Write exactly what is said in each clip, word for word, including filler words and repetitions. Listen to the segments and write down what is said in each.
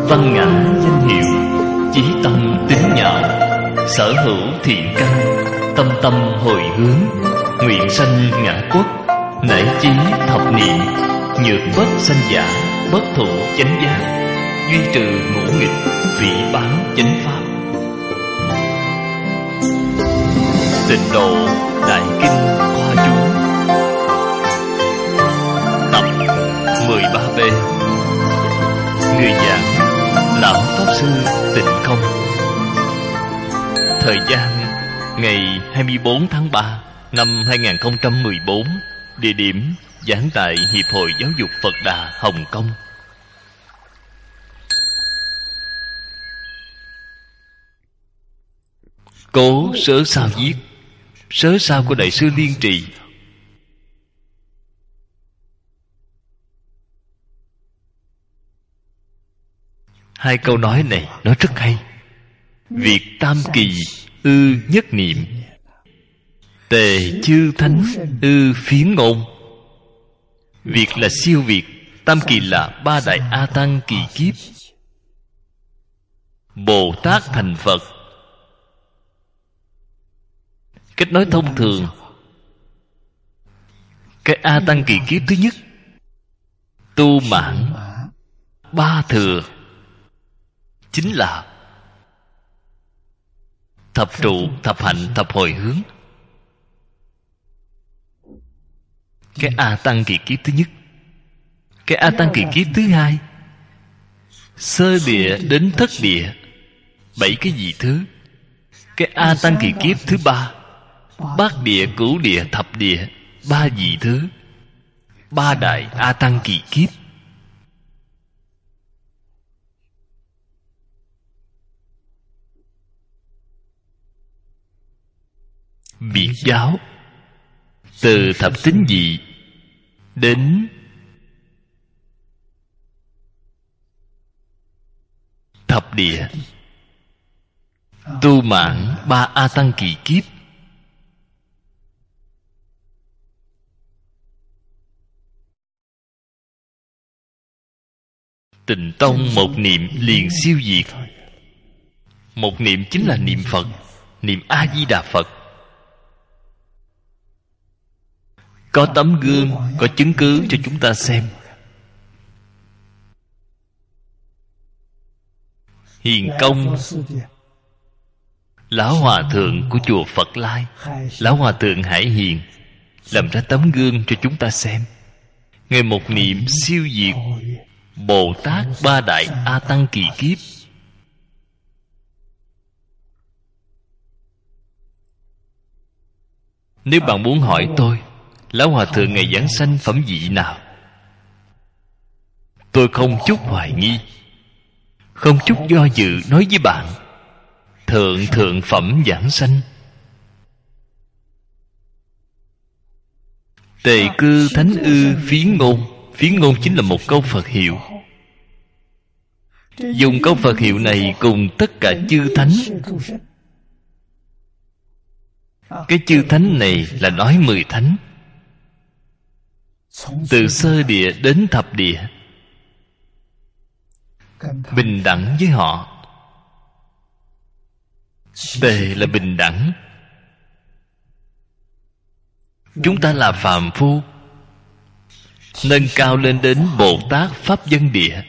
văn ngã danh hiệu, chí tâm tính nhạo, sở hữu thiện căn, tâm tâm hồi hướng, nguyện sanh ngã quốc, nảy chí thập niệm, nhược bất sanh giả, bất thụ chánh giác, duy trừ ngũ nghịch, vị bán chánh pháp. Tịnh độ đại kinh khoa chú tập mười ba B. Người giảng Lão Pháp Sư Tịnh Không. Thời gian ngày hai mươi bốn tháng ba năm hai nghìn không trăm mười bốn. Địa điểm giảng tại Hiệp hội Giáo dục Phật Đà Hồng Kông. Cố sớ sao viết. Sớ sao của Đại sư Liên Trì. Hai câu nói này nói rất hay. Việc tam kỳ ư nhất niệm, tề chư thánh ư phiến ngôn. Việc là siêu việt, tam kỳ là ba đại A Tăng kỳ kiếp. Bồ Tát thành Phật. Cách nói thông thường, cái A Tăng kỳ kiếp thứ nhất tu mãn ba thừa, chính là thập trụ, thập hạnh, thập hồi hướng. Cái A Tăng kỳ kiếp thứ nhất. Cái A Tăng kỳ kiếp thứ hai, sơ địa đến thất địa, bảy cái vị thứ. Cái A Tăng kỳ kiếp thứ ba, bát địa, cửu địa, thập địa, ba vị thứ. Ba đại A Tăng kỳ kiếp. Biệt giáo từ thập tín vị đến thập địa, tu mãn ba A Tăng kỳ kiếp. Tịnh tông một niệm liền siêu diệt. Một niệm chính là niệm Phật, niệm A Di Đà Phật. Có tấm gương, có chứng cứ cho chúng ta xem. Hiền Công, Lão Hòa Thượng của chùa Phật Lai, Lão Hòa Thượng Hải Hiền, làm ra tấm gương cho chúng ta xem. Ngài một niệm siêu diệt Bồ Tát ba đại A Tăng kỳ kiếp. Nếu bạn muốn hỏi tôi, Lão Hòa Thượng ngày giảng sanh phẩm vị nào, tôi không chút hoài nghi, không chút do dự nói với bạn, thượng thượng phẩm giảng sanh. Tề cư thánh ư phiến ngôn. Phiến ngôn chính là một câu Phật hiệu. Dùng câu Phật hiệu này cùng tất cả chư thánh. Cái chư thánh này là nói mười thánh, từ sơ địa đến thập địa, bình đẳng với họ. Tề là bình đẳng. Chúng ta là phàm phu, nâng cao lên đến Bồ Tát Pháp Dân Địa.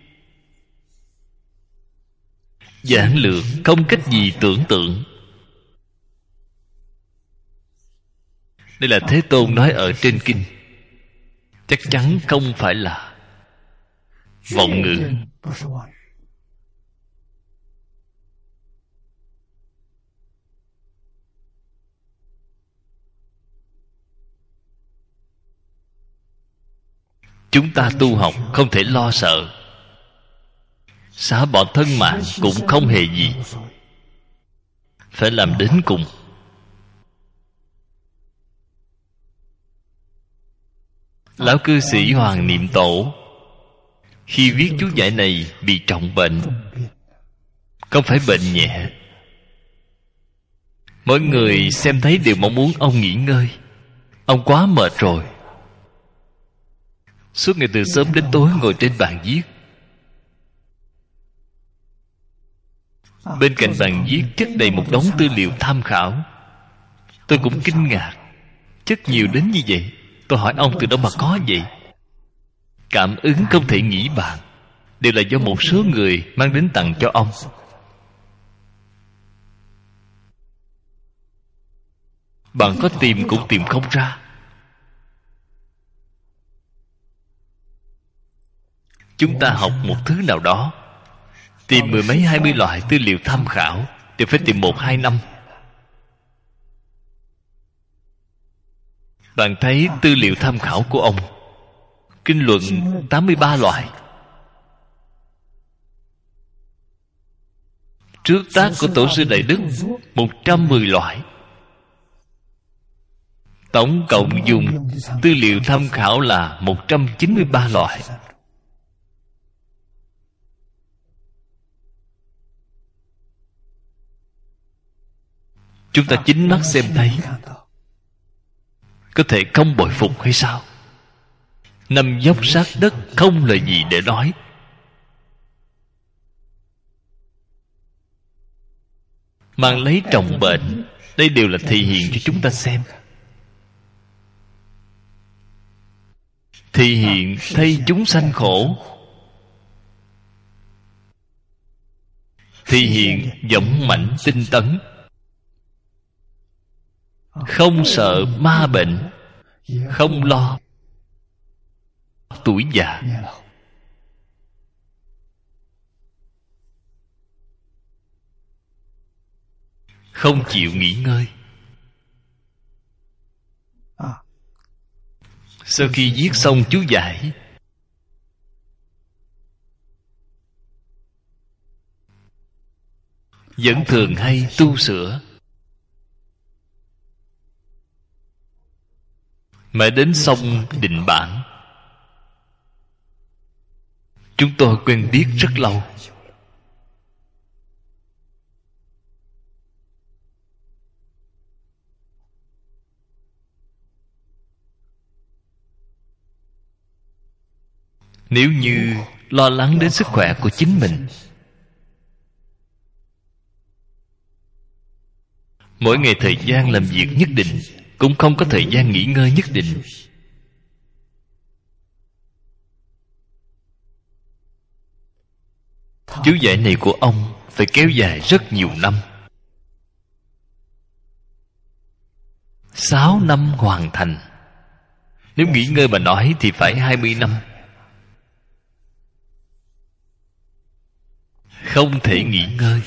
Giản lược không cách gì tưởng tượng. Đây là Thế Tôn nói ở trên kinh, chắc chắn không phải là vọng ngữ. Chúng ta tu học không thể lo sợ, xả bỏ thân mạng cũng không hề gì, phải làm đến cùng. Lão cư sĩ Hoàng Niệm Tổ khi viết chú giải này bị trọng bệnh. Không phải bệnh nhẹ. Mỗi người xem thấy đều mong muốn ông nghỉ ngơi. Ông quá mệt rồi. Suốt ngày từ sớm đến tối ngồi trên bàn viết. Bên cạnh bàn viết chất đầy một đống tư liệu tham khảo. Tôi cũng kinh ngạc, chất nhiều đến như vậy. Tôi hỏi ông từ đâu mà có vậy? Cảm ứng không thể nghĩ bàn, đều là do một số người mang đến tặng cho ông. Bạn có tìm cũng tìm không ra. Chúng ta học một thứ nào đó, tìm mười mấy hai mươi loại tư liệu tham khảo, đều phải tìm một hai năm. Bạn thấy tư liệu tham khảo của ông, kinh luận tám mươi ba loại, trước tác của tổ sư Đại Đức một trăm mười loại. Tổng cộng dùng tư liệu tham khảo là một trăm chín mươi ba loại. Chúng ta chính mắt xem thấy, có thể không bội phục hay sao? Nằm dốc sát đất, không lời gì để nói. Mang lấy trọng bệnh, đây đều là thị hiện cho chúng ta xem. Thị hiện thay chúng sanh khổ, thị hiện dũng mãnh tinh tấn, không sợ ma bệnh, không lo tuổi già. Không chịu nghỉ ngơi. Sau khi viết xong chú giải, vẫn thường hay tu sửa. Mãi đến xong định bản, chúng tôi quen biết rất lâu. Nếu như lo lắng đến sức khỏe của chính mình, mỗi ngày thời gian làm việc nhất định, cũng không có thời gian nghỉ ngơi nhất định. Chú giải này của ông phải kéo dài rất nhiều năm. Sáu năm hoàn thành. Nếu nghỉ ngơi mà nói thì phải hai mươi năm. Không thể nghỉ ngơi.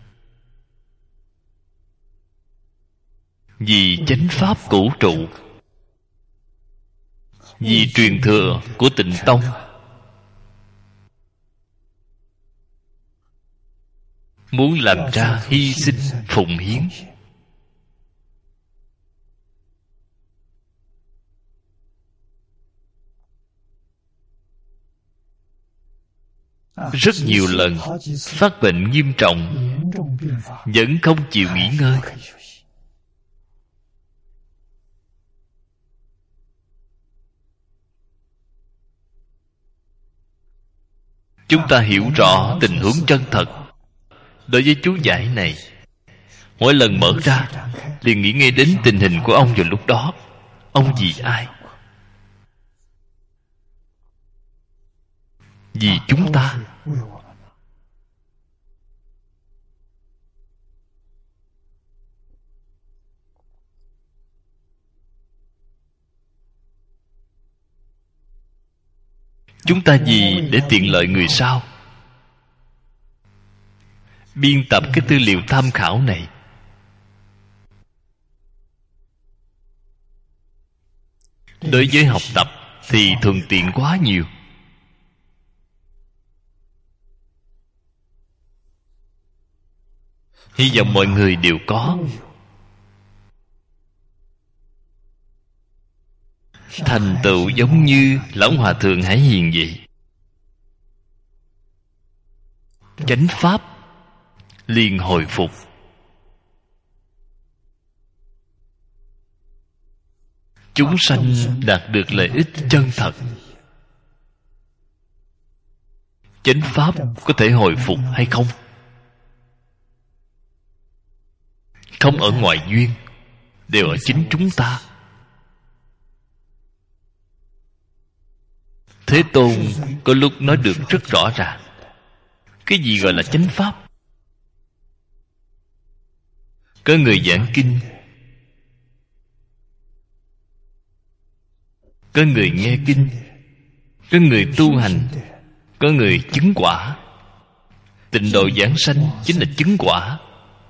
Vì chánh pháp cổ trụ, vì truyền thừa của Tịnh Tông, muốn làm ra hy sinh phụng hiến. Rất nhiều lần phát bệnh nghiêm trọng, vẫn không chịu nghỉ ngơi. Chúng ta hiểu rõ tình huống chân thật. Đối với chú giải này, mỗi lần mở ra liền nghĩ ngay đến tình hình của ông vào lúc đó. Ông vì ai? Vì chúng ta. Chúng ta vì để tiện lợi người sau biên tập cái tư liệu tham khảo này. Đối với học tập thì thuận tiện quá nhiều. Hy vọng mọi người đều có. Thành tựu giống như Lão Hòa Thượng Hải Hiền vậy. Chánh pháp liền hồi phục. Chúng sanh đạt được lợi ích chân thật. Chánh pháp có thể hồi phục hay không? không ở ngoài duyên, đều ở chính chúng ta. Thế Tôn có lúc nói được rất rõ ràng. Cái gì gọi là chánh pháp? Có người giảng kinh, có người nghe kinh, có người tu hành, có người chứng quả. Tịnh độ giảng sanh chính là chứng quả.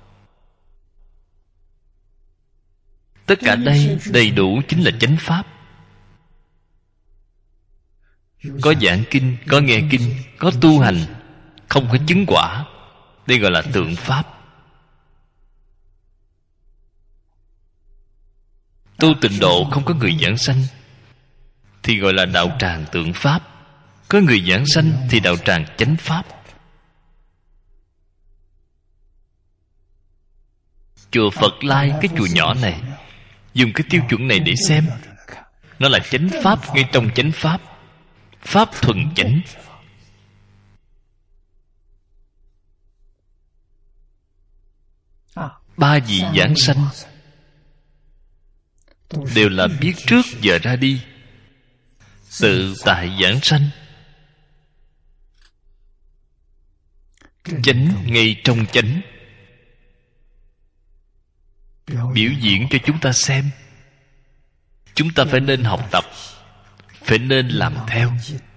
Tất cả đây đầy đủ chính là chánh pháp. Có giảng kinh, có nghe kinh, có tu hành, không có chứng quả, đây gọi là tượng pháp. Tu tịnh độ không có người giảng sanh thì gọi là đạo tràng tượng pháp. Có người giảng sanh thì đạo tràng chánh pháp. Chùa Phật Lai, cái chùa nhỏ này, dùng cái tiêu chuẩn này để xem. Nó là chánh pháp ngay trong chánh pháp, pháp thuần chánh. Ba vị giảng sanh đều là biết trước giờ ra đi, tự tại giảng sanh, chánh ngay trong chánh, biểu diễn cho chúng ta xem. Chúng ta phải nên học tập, phải nên làm theo.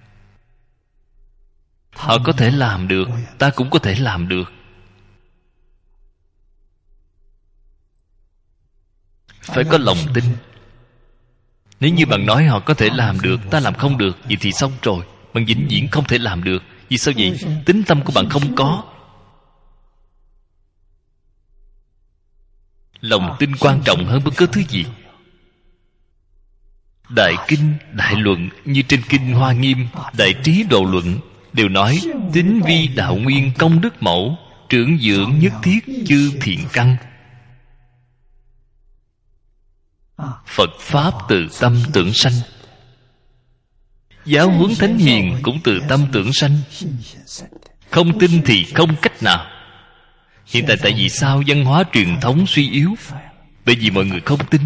Họ có thể làm được, ta cũng có thể làm được. Phải có lòng tin. Nếu như bạn nói họ có thể làm được, ta làm không được, vậy thì xong rồi. Bạn vĩnh viễn không thể làm được. Vì sao vậy? Tín tâm của bạn không có. Lòng tin quan trọng hơn bất cứ thứ gì. Đại kinh, đại luận như trên kinh Hoa Nghiêm, Đại Trí Độ Luận đều nói tín vi đạo nguyên công đức mẫu, trưởng dưỡng nhất thiết chư thiện căn. Phật Pháp từ tâm tưởng sanh. Giáo huấn thánh hiền cũng từ tâm tưởng sanh. Không tin thì không cách nào. Hiện tại tại vì sao văn hóa truyền thống suy yếu? Bởi vì mọi người không tin.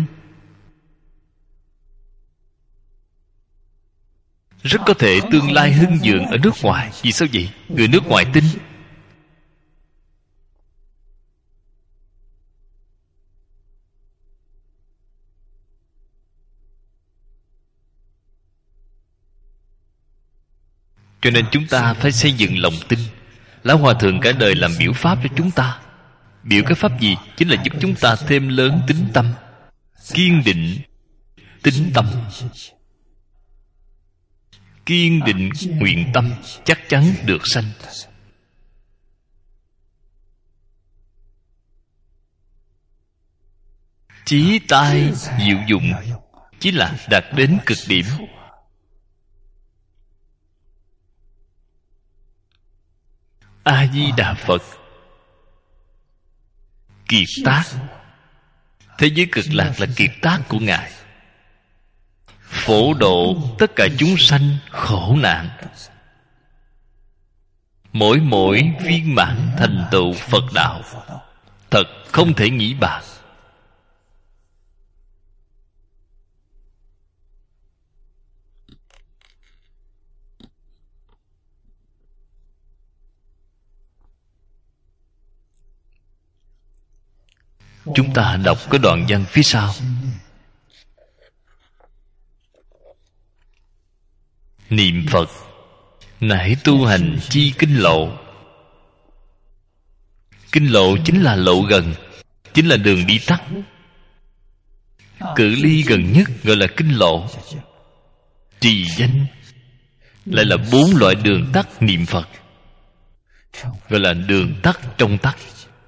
Rất có thể tương lai hưng vượng ở nước ngoài. Vì sao vậy? Người nước ngoài tin. Cho nên chúng ta phải xây dựng lòng tin. Lão Hòa Thượng cả đời làm biểu pháp cho chúng ta. Biểu cái pháp gì? Chính là giúp chúng ta thêm lớn tín tâm, kiên định tín tâm, kiên định nguyện tâm, chắc chắn được sanh. Chí tai diệu dụng chính là đạt đến cực điểm. A Di Đà Phật kiệt tác. Thế giới cực lạc là kiệt tác của Ngài. Phổ độ tất cả chúng sanh khổ nạn. Mỗi mỗi viên mãn thành tựu Phật đạo, thật không thể nghĩ bàn. Chúng ta đọc cái đoạn văn phía sau. Niệm Phật nải tu hành chi kinh lộ. Kinh lộ chính là lộ gần, chính là đường đi tắt. Cự ly gần nhất gọi là kinh lộ. Trì danh lại là bốn loại đường tắt niệm Phật, gọi là đường tắt trong tắt.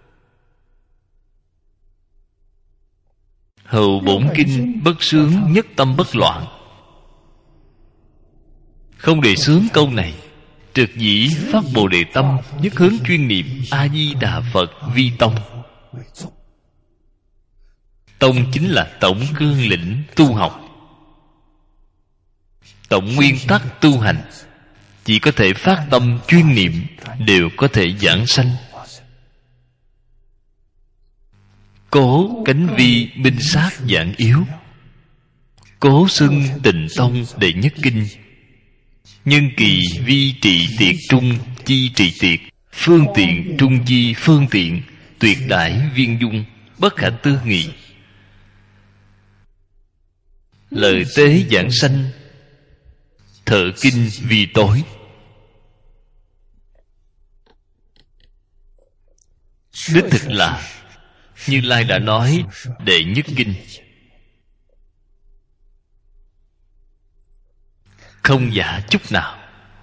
Hầu bổn kinh bất xướng nhất tâm bất loạn. Không đề xướng câu này. Trực dĩ phát bồ đề tâm, nhất hướng chuyên niệm A Di Đà Phật vi tông. Tông chính là tổng cương lĩnh tu học, tổng nguyên tắc tu hành. Chỉ có thể phát tâm chuyên niệm, đều có thể giảng sanh. cố cánh vi minh sát giảng yếu, cố xưng Tịnh tông đệ nhất kinh. Nhân kỳ vi trị tiệt trung chi trị tiệt, phương tiện trung chi phương tiện, tuyệt đại viên dung, bất khả tư nghị. Lời tế giảng sanh, thợ kinh vi tối. Đích thực là Như Lai đã nói đệ nhất kinh, không giả chút nào.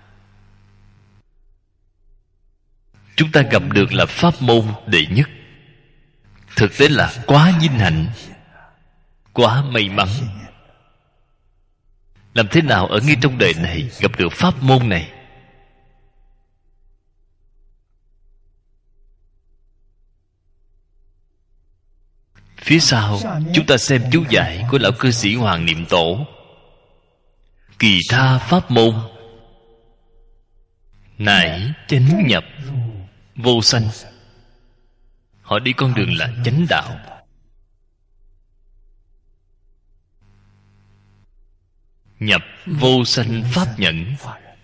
Chúng ta gặp được là pháp môn đệ nhất, thực tế là quá vinh hạnh, quá may mắn. Làm thế nào ở ngay trong đời này gặp được pháp môn này? Phía sau chúng ta xem chú giải của lão cư sĩ Hoàng Niệm Tổ. Kỳ tha pháp môn, nải chánh nhập vô sanh. Họ đi con đường là chánh đạo. Nhập vô sanh pháp nhẫn,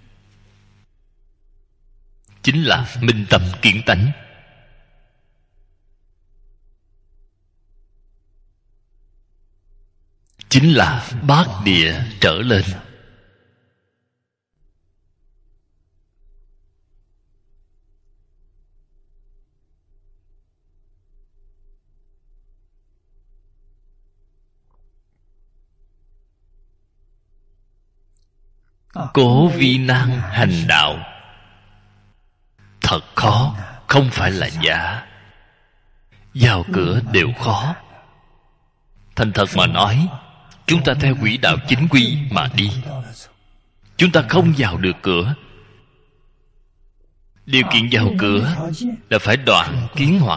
chính là minh tâm kiến tánh. Chính là bát địa trở lên. Cố vi nan hành đạo, thật khó, không phải là giả. Vào cửa đều khó. Thành thật mà nói, chúng ta theo quỹ đạo chính quy mà đi, chúng ta không vào được cửa. Điều kiện vào cửa là phải đoạn kiến hoặc.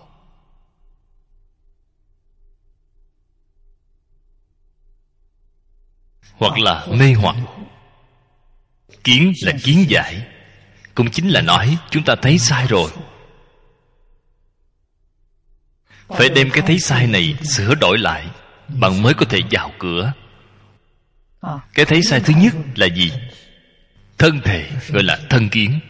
Hoặc là mê hoặc. Kiến là kiến giải, cũng chính là nói chúng ta thấy sai rồi. Phải đem cái thấy sai này sửa đổi lại, bạn mới có thể vào cửa. Cái thấy sai thứ nhất là gì? Thân thể gọi là thân kiến.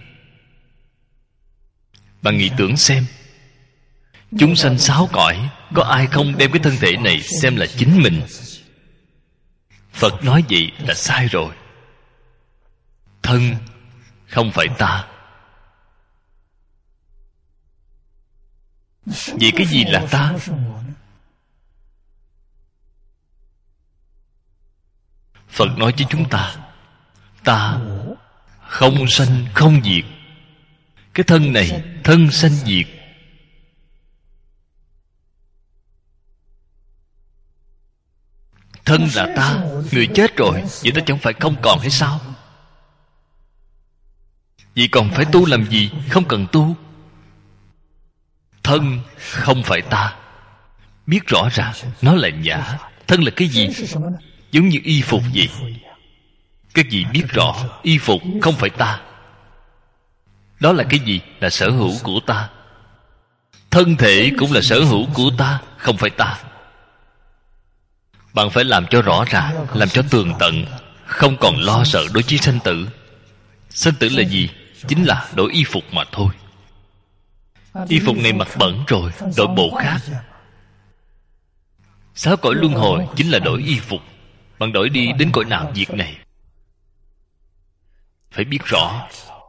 Bạn nghĩ tưởng xem, chúng sanh sáu cõi, có ai không đem cái thân thể này xem là chính mình? Phật nói vậy là sai rồi. Thân không phải ta. Vậy cái gì là ta? Phật nói với chúng ta, ta không sanh không diệt. Cái thân này thân sanh diệt. Thân là ta, người chết rồi, vậy ta chẳng phải không còn hay sao? Vậy còn phải tu làm gì? Không cần tu. Thân không phải ta. Biết rõ ràng nó là giả. Thân là cái gì? Giống như y phục vậy. Các vị biết rõ y phục không phải ta. Đó là cái gì? Là sở hữu của ta. Thân thể cũng là sở hữu của ta, không phải ta. Bạn phải làm cho rõ ràng, làm cho tường tận, không còn lo sợ đối với sanh tử. Sanh tử là gì? Chính là đổi y phục mà thôi. Y phục này mặc bẩn rồi, đổi bộ khác. Sáu cõi luân hồi chính là đổi y phục. Bạn đổi đi đến cõi nào việc này? Phải biết rõ.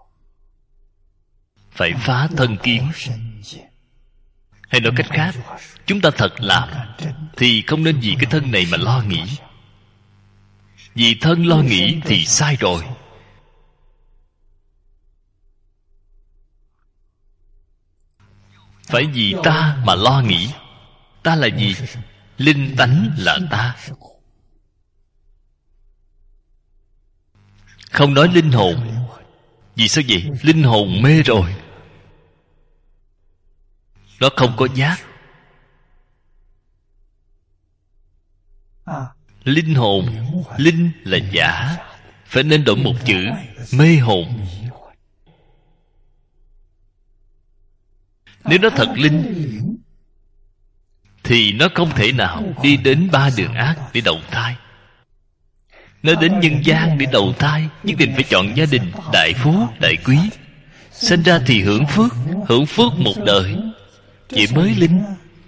Phải phá thân kiến. Hay nói cách khác, chúng ta thật làm thì không nên vì cái thân này mà lo nghĩ. Vì thân lo nghĩ thì sai rồi. Phải vì ta mà lo nghĩ. Ta là gì? Linh tánh là ta. Không nói linh hồn. Vì sao vậy? Linh hồn mê rồi. Nó không có giác. Linh hồn. Linh là giả. Phải nên đổi một chữ mê hồn. Nếu nó thật linh thì nó không thể nào đi đến ba đường ác để đầu thai. Nó đến nhân gian để đầu thai, nhất định phải chọn gia đình đại phú đại quý. Sinh ra thì hưởng phước, hưởng phước một đời, vậy mới linh.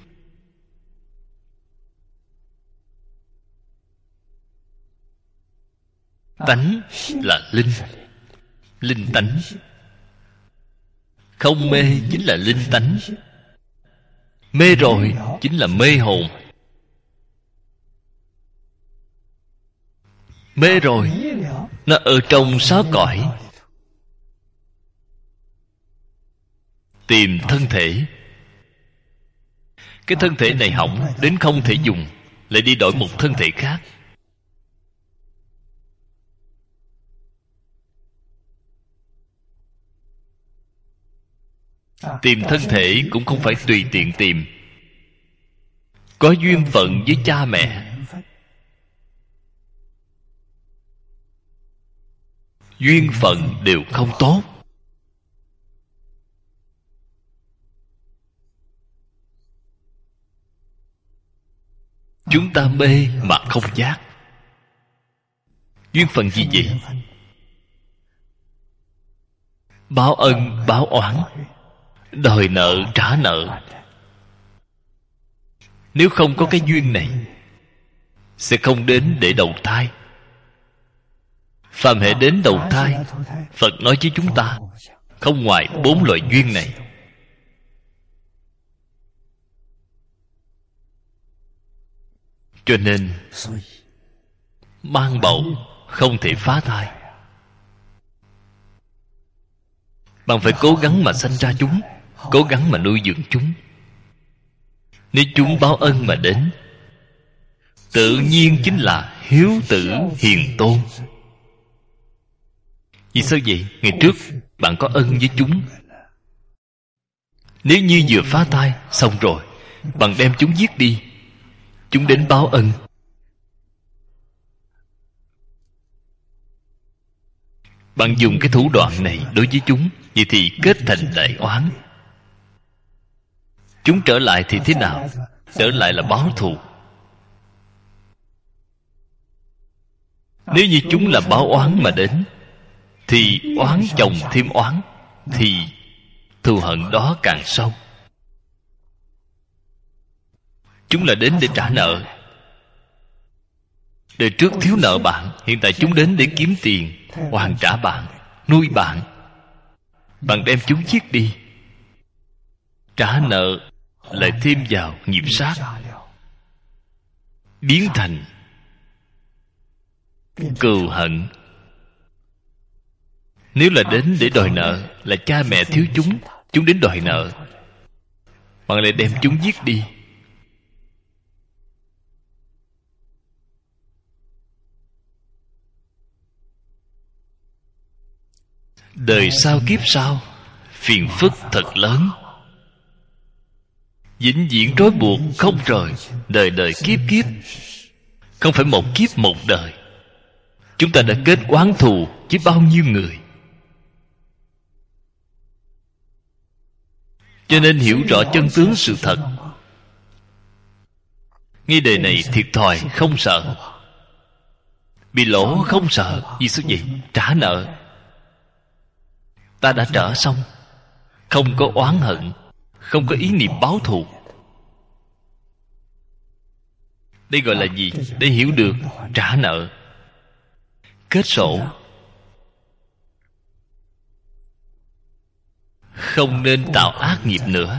Tánh là linh, linh tánh. Không mê chính là linh tánh. Mê rồi chính là mê hồn. Mê rồi, nó ở trong sáu cõi, tìm thân thể. Cái thân thể này hỏng đến không thể dùng, lại đi đổi một thân thể khác. Tìm thân thể cũng không phải tùy tiện tìm. Có duyên phận với cha mẹ, duyên phận đều không tốt. Chúng ta mê mà không giác. Duyên phận gì vậy? Báo ân báo oán, đòi nợ trả nợ. Nếu không có cái duyên này, sẽ không đến để đầu thai. Phàm hệ đến đầu thai, Phật nói với chúng ta, không ngoài bốn loại duyên này. Cho nên mang bầu không thể phá thai. Bạn phải cố gắng mà sanh ra chúng, cố gắng mà nuôi dưỡng chúng. Nếu chúng báo ân mà đến, tự nhiên chính là hiếu tử hiền tôn. Vì sao vậy? Ngày trước bạn có ân với chúng. Nếu như vừa phá thai xong rồi, bạn đem chúng giết đi, chúng đến báo ân. Bạn dùng cái thủ đoạn này đối với chúng, vậy thì kết thành đại oán. Chúng trở lại thì thế nào? Trở lại là báo thù. Nếu như chúng là báo oán mà đến, thì oán chồng thêm oán, thì thù hận đó càng sâu. Chúng là đến để trả nợ. Đời trước thiếu nợ bạn, hiện tại chúng đến để kiếm tiền, hoàn trả bạn, nuôi bạn. Bạn đem chúng giết đi, trả nợ lại thêm vào nghiệp sát, biến thành cừu hận. Nếu là đến để đòi nợ, là cha mẹ thiếu chúng, chúng đến đòi nợ, bạn lại đem chúng giết đi. Đời sau kiếp sau, phiền phức thật lớn, vĩnh viễn trói buộc không rời, đời đời kiếp kiếp. Không phải một kiếp một đời. Chúng ta đã kết oán thù với bao nhiêu người. Cho nên hiểu rõ chân tướng sự thật, ngay đời này thiệt thòi không sợ, bị lỗ không sợ. Vì sao vậy? Trả nợ. Ta đã trở xong, không có oán hận, không có ý niệm báo thù. Đây gọi là gì? Để hiểu được trả nợ, kết sổ. Không nên tạo ác nghiệp nữa.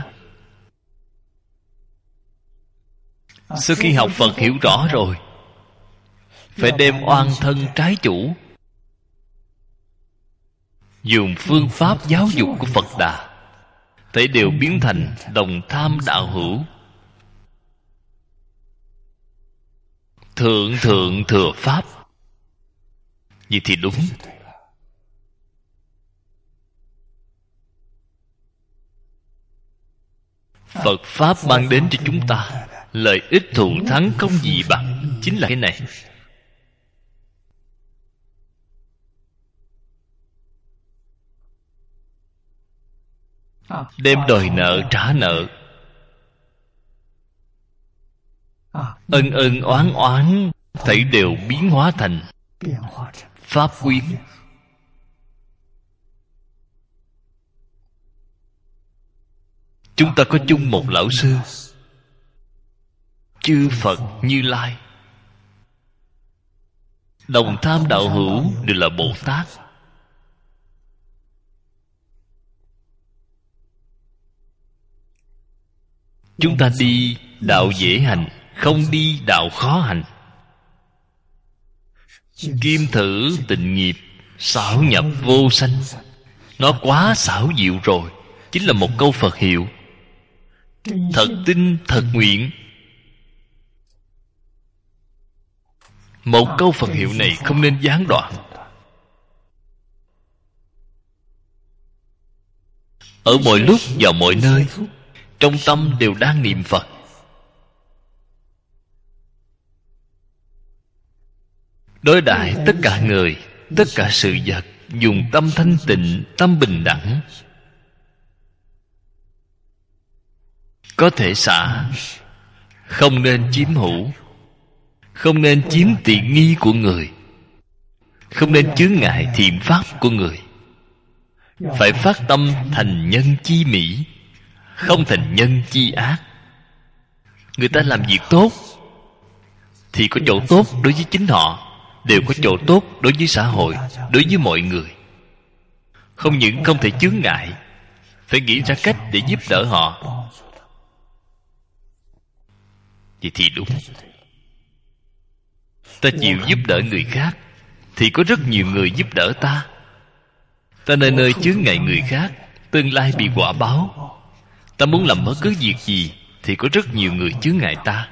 Sau khi học Phật hiểu rõ rồi, phải đem oan thân trái chủ, dùng phương pháp giáo dục của Phật Đà, thấy đều biến thành đồng tham đạo hữu. Thượng thượng thừa pháp. Vậy thì đúng. Phật Pháp mang đến cho chúng ta lợi ích thù thắng không gì bằng, chính là cái này. Đem đòi nợ trả nợ, ân ân oán oán, thảy đều biến hóa thành pháp quyến. Chúng ta có chung một lão sư, chư Phật Như Lai. Đồng tham đạo hữu đều là Bồ Tát. Chúng ta đi đạo dễ hành, không đi đạo khó hành. Kim thử tịnh nghiệp, xảo nhập vô sanh. Nó quá xảo diệu rồi. Chính là một câu Phật hiệu. Thật tin, thật nguyện. Một câu Phật hiệu này không nên gián đoạn. Ở mọi lúc, vào mọi nơi, trong tâm đều đang niệm Phật. Đối đãi tất cả người, tất cả sự vật, dùng tâm thanh tịnh, tâm bình đẳng. Có thể xả, không nên chiếm hữu, không nên chiếm tiện nghi của người, không nên chướng ngại thiện pháp của người. Phải phát tâm thành nhân chi mỹ, không thành nhân chi ác. Người ta làm việc tốt thì có chỗ tốt đối với chính họ, đều có chỗ tốt đối với xã hội, đối với mọi người. Không những không thể chướng ngại, phải nghĩ ra cách để giúp đỡ họ. Vậy thì đúng. Ta chịu giúp đỡ người khác thì có rất nhiều người giúp đỡ ta. Ta nơi nơi chướng ngại người khác, tương lai bị quả báo. Ta muốn làm bất cứ việc gì thì có rất nhiều người chướng ngại ta.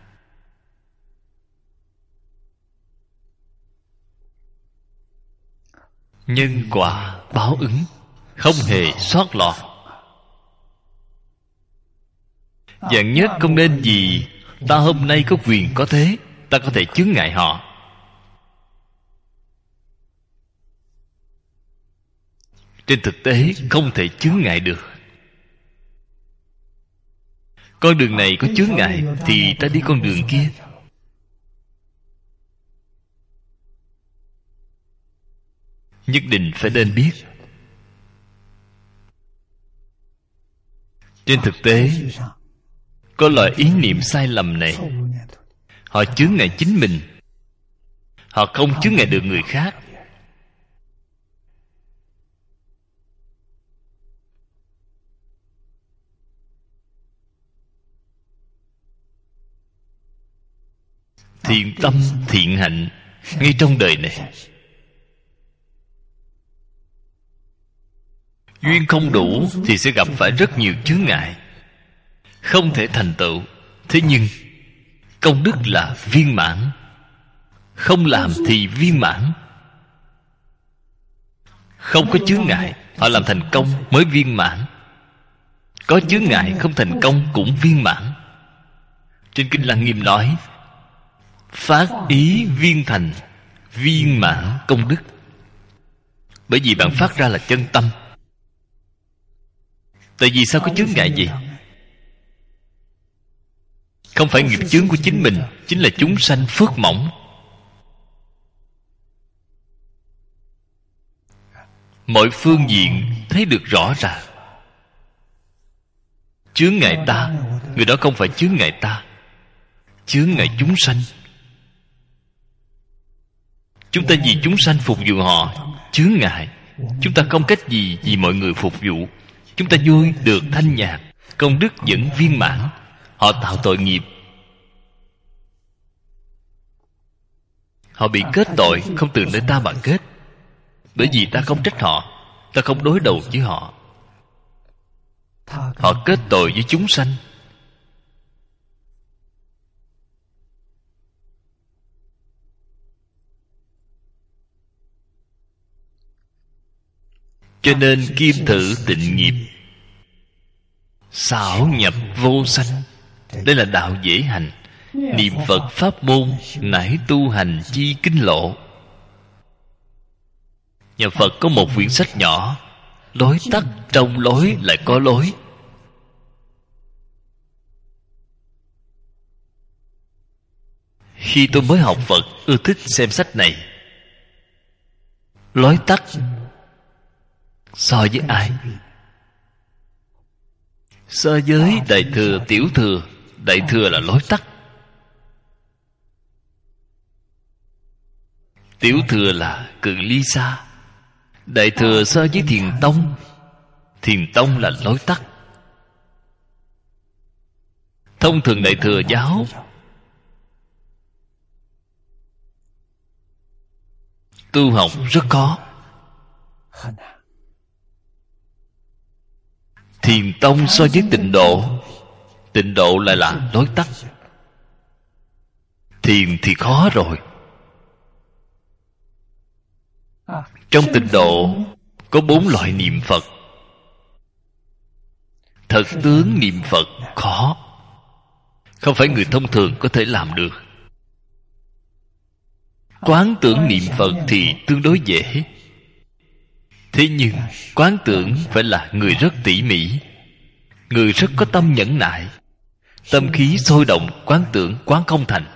Nhân quả báo ứng, không hề sót lọt. Vạn nhất không nên vì ta hôm nay có quyền có thế, ta có thể chướng ngại họ. Trên thực tế không thể chướng ngại được. Con đường này có chướng ngại thì ta đi con đường kia. Nhất định phải nên biết. Trên thực tế có loại ý niệm sai lầm này, họ chướng ngại chính mình, họ không chướng ngại được người khác. Thiện tâm, thiện hạnh ngay trong đời này, duyên không đủ thì sẽ gặp phải rất nhiều chướng ngại, không thể thành tựu. Thế nhưng công đức là viên mãn. Không làm thì viên mãn. Không có chướng ngại, họ làm thành công mới viên mãn. Có chướng ngại không thành công cũng viên mãn. Trên Kinh Lăng Nghiêm nói: phát ý viên thành, viên mãn công đức. Bởi vì bạn phát ra là chân tâm. Tại vì sao có chướng ngại gì? Không phải nghiệp chướng của chính mình, chính là chúng sanh phước mỏng. Mọi phương diện thấy được rõ ràng. Chướng ngại ta, người đó không phải chướng ngại ta, chướng ngại chúng sanh. Chúng ta vì chúng sanh phục vụ họ, chướng ngại. Chúng ta không cách gì vì mọi người phục vụ. Chúng ta vui được thanh nhàn, công đức vẫn viên mãn. Họ tạo tội nghiệp, họ bị kết tội không từ nơi ta mà kết. Bởi vì ta không trách họ, ta không đối đầu với họ. Họ kết tội với chúng sanh. Cho nên kim thử tịnh nghiệp, xảo nhập vô sanh. Đây là đạo dễ hành. Niệm Phật pháp môn nải tu hành chi kinh lộ. Nhà Phật có một quyển sách nhỏ, lối tắt trong lối lại có lối. Khi tôi mới học Phật, ưa thích xem sách này. Lối tắt so với ai? So với Đại Thừa, Tiểu Thừa. Đại Thừa là lối tắt, Tiểu Thừa là cự ly xa. Đại Thừa so với Thiền Tông, Thiền Tông là lối tắt. Thông thường Đại Thừa giáo tu học rất khó. Thiền Tông so với Tịnh Độ, Tịnh Độ lại là lối tắt. Thiền thì khó rồi. Trong Tịnh Độ có bốn loại niệm Phật. Thật tướng niệm Phật khó, không phải người thông thường có thể làm được. Quán tưởng niệm Phật thì tương đối dễ. Thế nhưng quán tưởng phải là người rất tỉ mỉ, người rất có tâm nhẫn nại. Tâm khí sôi động, quán tưởng quán không thành.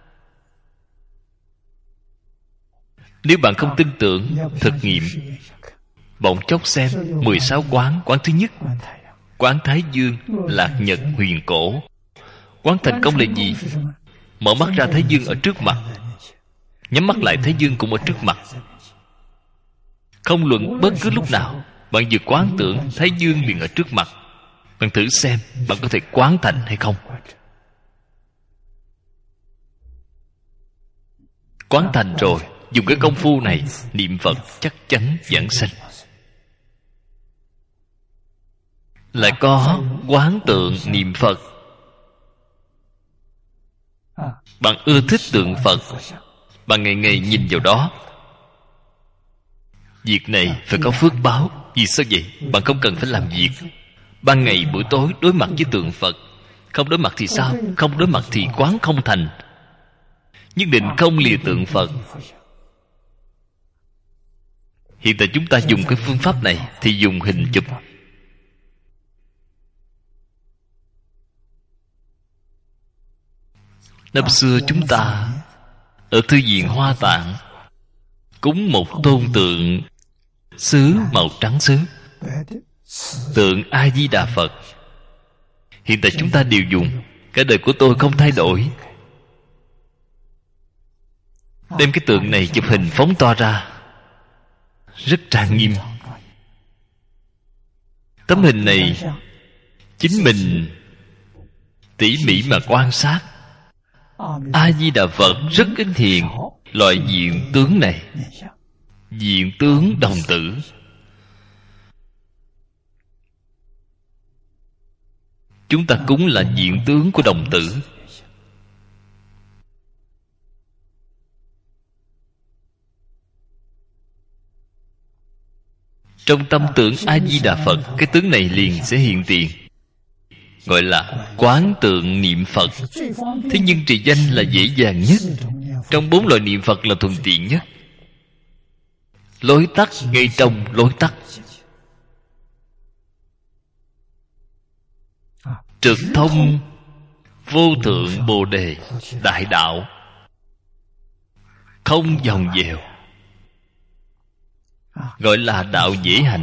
Nếu bạn không tin tưởng, thực nghiệm, bỗng chốc xem mười sáu quán. Quán thứ nhất, quán Thái Dương, Lạc Nhật, Huyền Cổ. Quán thành công là gì? Mở mắt ra Thái Dương ở trước mặt, nhắm mắt lại Thái Dương cũng ở trước mặt. Không luận bất cứ lúc nào, bạn vừa quán tưởng Thái Dương liền ở trước mặt. Bạn thử xem bạn có thể quán thành hay không. Quán thành rồi, dùng cái công phu này niệm Phật chắc chắn giảng sanh. Lại có quán tượng niệm Phật. Bạn ưa thích tượng Phật, bạn ngày ngày nhìn vào đó. Việc này phải có phước báo. Vì sao vậy? Bạn không cần phải làm việc. Ban ngày buổi tối đối mặt với tượng Phật. Không đối mặt thì sao? Không đối mặt thì quán không thành. Nhất định không lìa tượng Phật. Hiện tại chúng ta dùng cái phương pháp này thì dùng hình chụp. Năm xưa chúng ta ở thư viện Hoa Tạng cúng một tôn tượng sứ màu trắng sứ, tượng A Di Đà Phật. Hiện tại chúng ta đều dùng. Cả đời của tôi không thay đổi. Đem cái tượng này chụp hình phóng to ra, rất trang nghiêm. Tấm hình này chính mình tỉ mỉ mà quan sát. A Di Đà Phật rất kính hiền. Loại diện tướng này, diện tướng đồng tử. Chúng ta cúng là diện tướng của đồng tử. Trong tâm tưởng A Di Đà Phật, cái tướng này liền sẽ hiện tiền, gọi là quán tượng niệm Phật. Thế nhưng trì danh là dễ dàng nhất. Trong bốn loại niệm Phật là thuận tiện nhất. Lối tắt ngay trong lối tắt. Trực thông vô thượng Bồ Đề đại đạo, không vòng vèo, gọi là đạo dễ hành.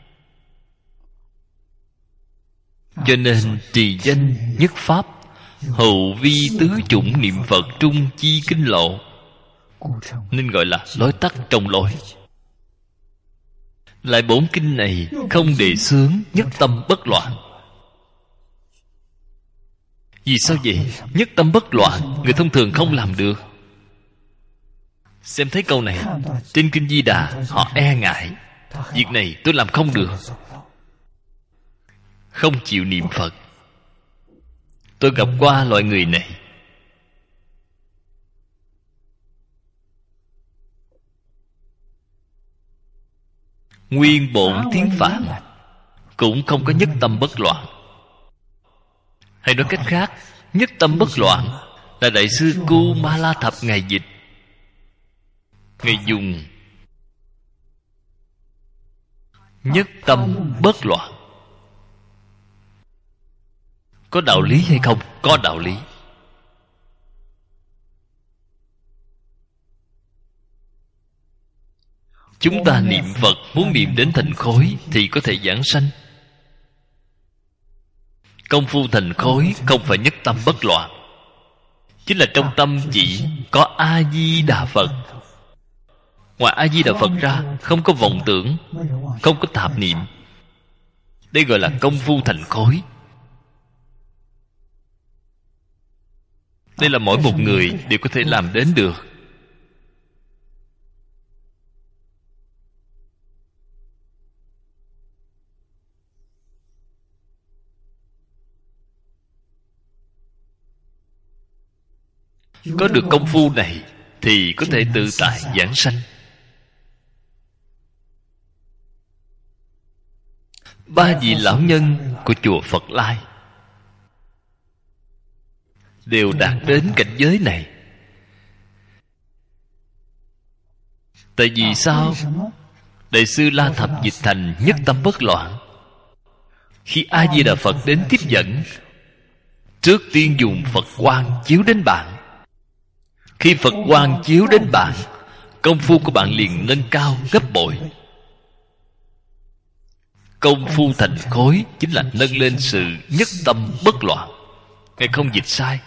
Cho nên trì danh nhất pháp, hầu vi tứ chủng niệm Phật trung chi kinh lộ, nên gọi là lối tắt trong lối. Lại bốn kinh này không đề xướng nhất tâm bất loạn. Vì sao vậy? Nhất tâm bất loạn người thông thường không làm được. Xem thấy câu này trên kinh Di Đà, họ e ngại. Việc này tôi làm không được, không chịu niệm Phật. Tôi gặp qua loại người này. Nguyên bổn tiếng Phạn cũng không có nhất tâm bất loạn. Hay nói cách khác, nhất tâm bất loạn là Đại sư Cu Ma La Thập Ngài dịch. Ngài dùng nhất tâm bất loạn. Có đạo lý hay không? Có đạo lý. Chúng ta niệm Phật muốn niệm đến thành khối thì có thể giảng sanh. Công phu thành khối không phải nhất tâm bất loạn, chính là trong tâm chỉ có A-di-đà Phật. Ngoài A-di-đà Phật ra không có vọng tưởng, không có tạp niệm. Đây gọi là công phu thành khối. Đây là mỗi một người đều có thể làm đến được. Có được công phu này thì có thể tự tại giảng sanh. Ba vị lão nhân của chùa Phật Lai đều đạt đến cảnh giới này. Tại vì sao? Đại sư La Thập Dịch Thành nhất tâm bất loạn. Khi A-di-đà Phật đến tiếp dẫn, trước tiên dùng Phật quang chiếu đến bạn. Khi Phật quang chiếu đến bạn, công phu của bạn liền nâng cao gấp bội. Công phu thành khối chính là nâng lên sự nhất tâm bất loạn. Ngài không dịch sai.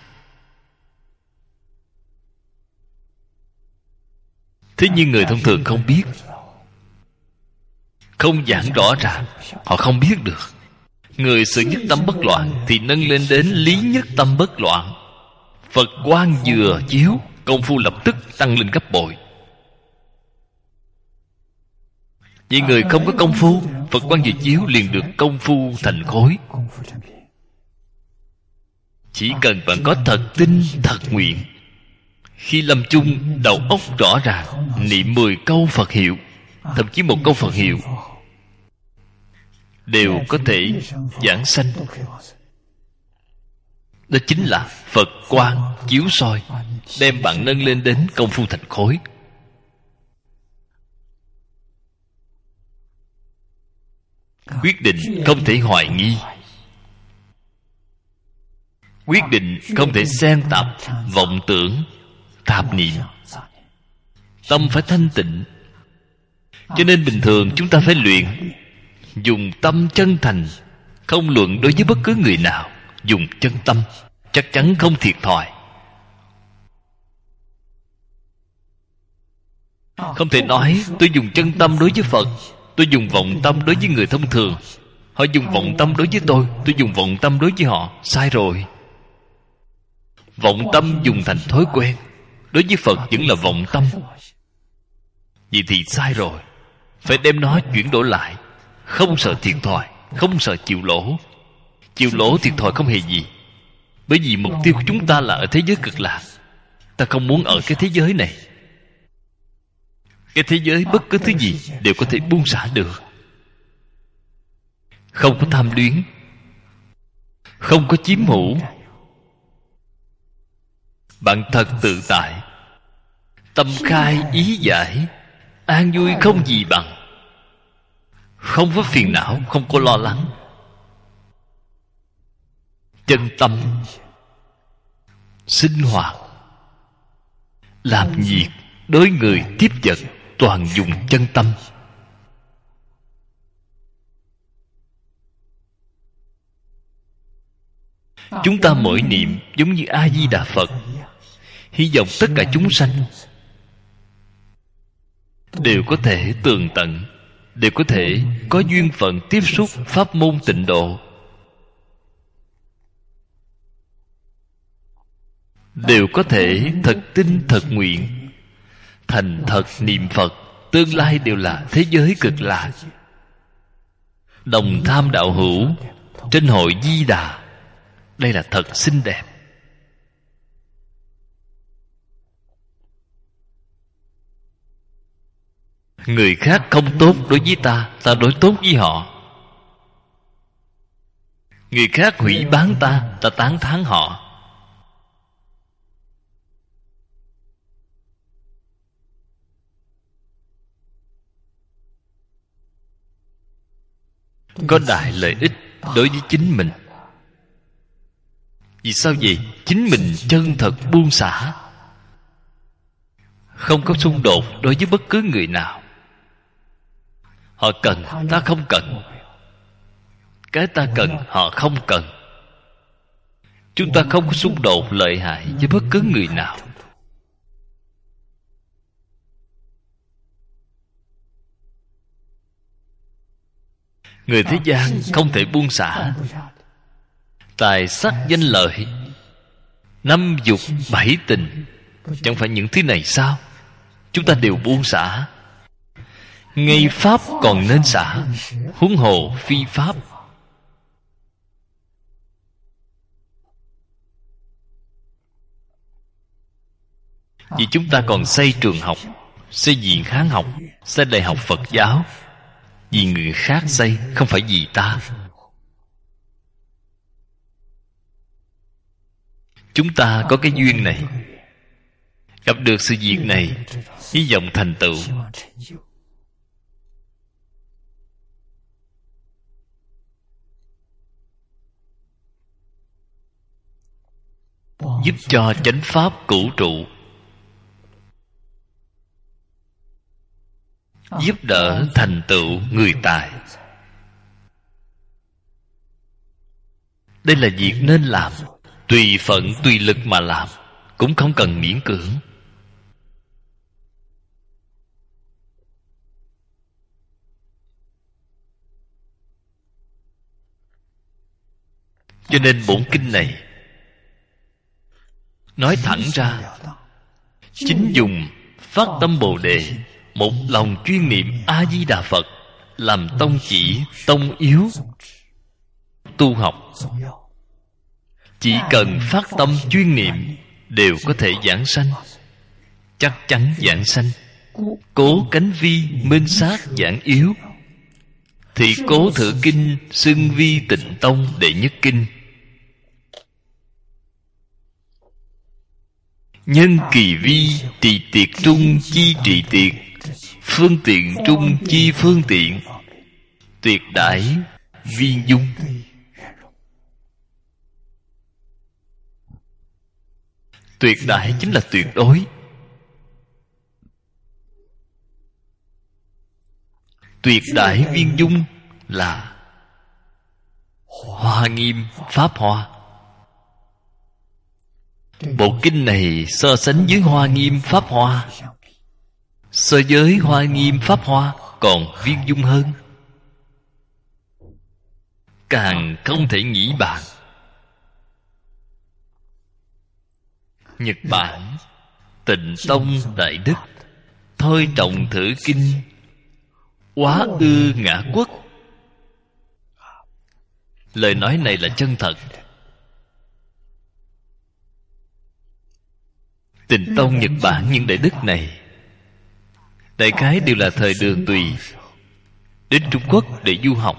Thế nhưng người thông thường không biết, không giảng rõ ràng, họ không biết được. Người sự nhất tâm bất loạn thì nâng lên đến lý nhất tâm bất loạn. Phật quang vừa chiếu, công phu lập tức tăng lên gấp bội. Vì người không có công phu, Phật quang vừa chiếu liền được công phu thành khối. Chỉ cần bạn có thật tin, thật nguyện, khi lâm chung đầu óc rõ ràng, niệm mười câu Phật hiệu, thậm chí một câu Phật hiệu đều có thể giảng sanh. Đó chính là Phật quang chiếu soi, đem bạn nâng lên đến công phu thành khối. Quyết định không thể hoài nghi, quyết định không thể xen tạp vọng tưởng, tạp niệm. Tâm phải thanh tịnh. Cho nên bình thường chúng ta phải luyện dùng tâm chân thành, không luận đối với bất cứ người nào, dùng chân tâm, chắc chắn không thiệt thòi. Không thể nói tôi dùng chân tâm đối với Phật, tôi dùng vọng tâm đối với người thông thường. Họ dùng vọng tâm đối với tôi, tôi dùng vọng tâm đối với họ. Sai rồi. Vọng tâm dùng thành thói quen, đối với Phật vẫn là vọng tâm. Vậy thì sai rồi. Phải đem nó chuyển đổi lại. Không sợ thiệt thòi, không sợ chịu lỗ. Chịu lỗ thiệt thòi không hề gì. Bởi vì mục tiêu của chúng ta là ở thế giới cực lạc. Ta không muốn ở cái thế giới này. Cái thế giới bất cứ thứ gì đều có thể buông xả được. Không có tham luyến, không có chiếm hữu. Bạn thật tự tại, tâm khai ý giải, an vui không gì bằng. Không có phiền não, không có lo lắng. Chân tâm sinh hoạt, làm việc đối người tiếp vật toàn dùng chân tâm. Chúng ta mỗi niệm giống như A-di-đà Phật, hy vọng tất cả chúng sanh đều có thể tường tận, đều có thể có duyên phận tiếp xúc pháp môn tịnh độ, đều có thể thật tin thật nguyện, thành thật niệm Phật, tương lai đều là thế giới cực lạc. Đồng tham đạo hữu trên hội Di Đà. Đây là thật xinh đẹp. Người khác không tốt đối với ta, ta đối tốt với họ. Người khác hủy bán ta, ta tán thán họ. Có đại lợi ích đối với chính mình. Vì sao vậy? Chính mình chân thật buông xả, không có xung đột đối với bất cứ người nào. Họ cần, ta không cần. Cái ta cần, họ không cần. Chúng ta không có xung đột lợi hại với bất cứ người nào. Người thế gian không thể buông xả. Tài sắc danh lợi, năm dục bảy tình, chẳng phải những thứ này sao? Chúng ta đều buông xả. Ngay pháp còn nên xả, huống hồ phi pháp. Vì chúng ta còn xây trường học, xây viện kháng học, xây đại học Phật giáo. Vì người khác xây, không phải vì ta. Chúng ta có cái duyên này, gặp được sự việc này, hy vọng thành tựu. Giúp cho chánh pháp cửu trụ, giúp đỡ thành tựu người tài. Đây là việc nên làm, tùy phận tùy lực mà làm, cũng không cần miễn cưỡng. Cho nên bổn kinh này nói thẳng ra, chính dùng phát tâm Bồ Đề, một lòng chuyên niệm A Di Đà Phật làm tông chỉ, tông yếu tu học. Chỉ cần phát tâm chuyên niệm đều có thể giảng sanh, chắc chắn giảng sanh. Cố cánh vi minh sát giảng yếu, thì cố thử kinh xưng vi Tịnh Tông đệ nhất kinh. Nhân kỳ vi trì tiệt trung chi trì tiệt, phương tiện trung chi phương tiện, tuyệt đãi viên dung. Tuyệt đại chính là tuyệt đối. Tuyệt đại viên dung là Hoa Nghiêm Pháp Hoa. Bộ kinh này so sánh với Hoa Nghiêm Pháp Hoa, so với Hoa Nghiêm Pháp Hoa còn viên dung hơn, càng không thể nghĩ bàn. Nhật Bản Tịnh Tông Đại Đức Thôi Trọng Thử Kinh Quá ư ngã quốc. Lời nói này là chân thật. Tịnh Tông Nhật Bản những đại đức này đại khái đều là thời Đường Tùy đến Trung Quốc để du học.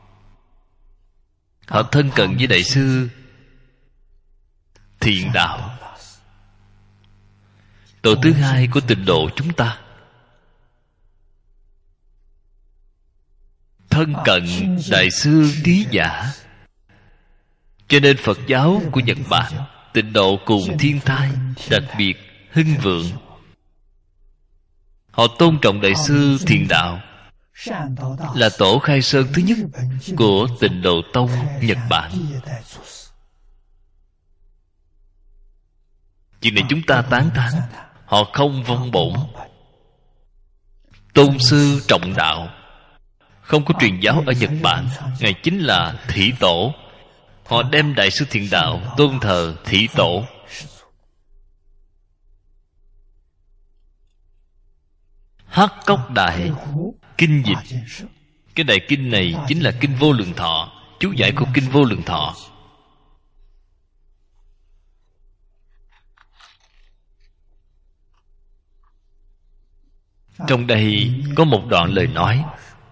Họ thân cận với đại sư Thiện Đạo, tổ thứ hai của Tịnh độ chúng ta. Thân cận đại sư Trí Giả, cho nên Phật giáo của Nhật Bản Tịnh độ cùng thiên thai đặc biệt hưng vượng. Họ tôn trọng đại sư Thiện Đạo, là tổ khai sơn thứ nhất của Tịnh độ tông Nhật Bản. Chuyện này chúng ta tán thán. Họ không vong bổn. Tôn sư trọng đạo không có truyền giáo ở Nhật Bản. Ngài chính là Thị Tổ. Họ đem đại sư Thiện Đạo tôn thờ Thị Tổ. Hắc Cốc Đại Kinh dịch. Cái đại kinh này chính là Kinh Vô Lượng Thọ, chú giải của Kinh Vô Lượng Thọ. Trong đây có một đoạn lời nói: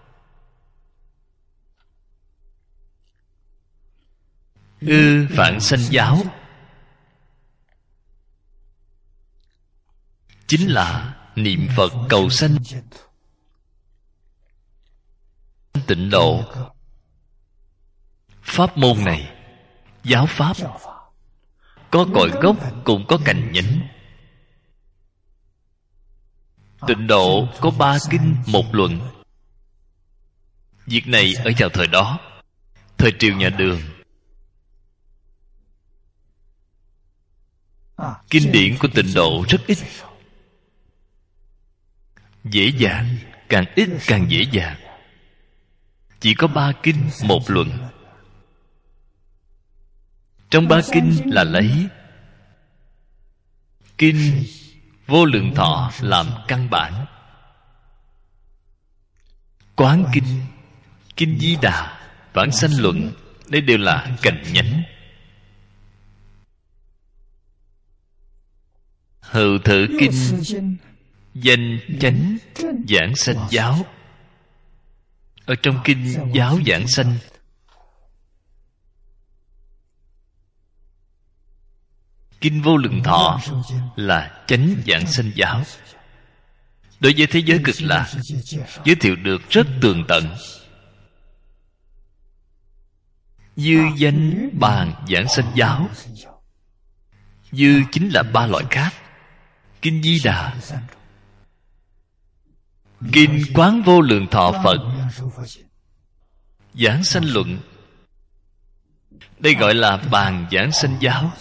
ư Vãng Sanh giáo chính là niệm Phật cầu sanh tịnh độ. Pháp môn này, giáo pháp, có cội gốc cũng có cành nhánh. Tịnh độ có ba kinh một luận. Việc này ở vào thời đó, thời triều nhà Đường, kinh điển của Tịnh Độ rất ít. Dễ dàng, càng ít càng dễ dàng. Chỉ có ba kinh một luận. Trong ba kinh là lấy kinh Vô Lượng Thọ làm căn bản. Quán kinh, kinh Di Đà, Vãng Sanh Luận, đây đều là cành nhánh. Hữu Thử kinh, danh chánh giảng sanh giáo. Ở trong kinh giáo giảng sanh, kinh Vô Lượng Thọ là chánh giảng sanh giáo. Đối với thế giới Cực Lạc, giới thiệu được rất tường tận. Dư danh bàn giảng sanh giáo. Dư chính là ba loại khác. Kinh Di Đà, kinh Quán Vô Lượng Thọ Phật, giảng sanh luận. Đây gọi là bàn giảng sanh giáo.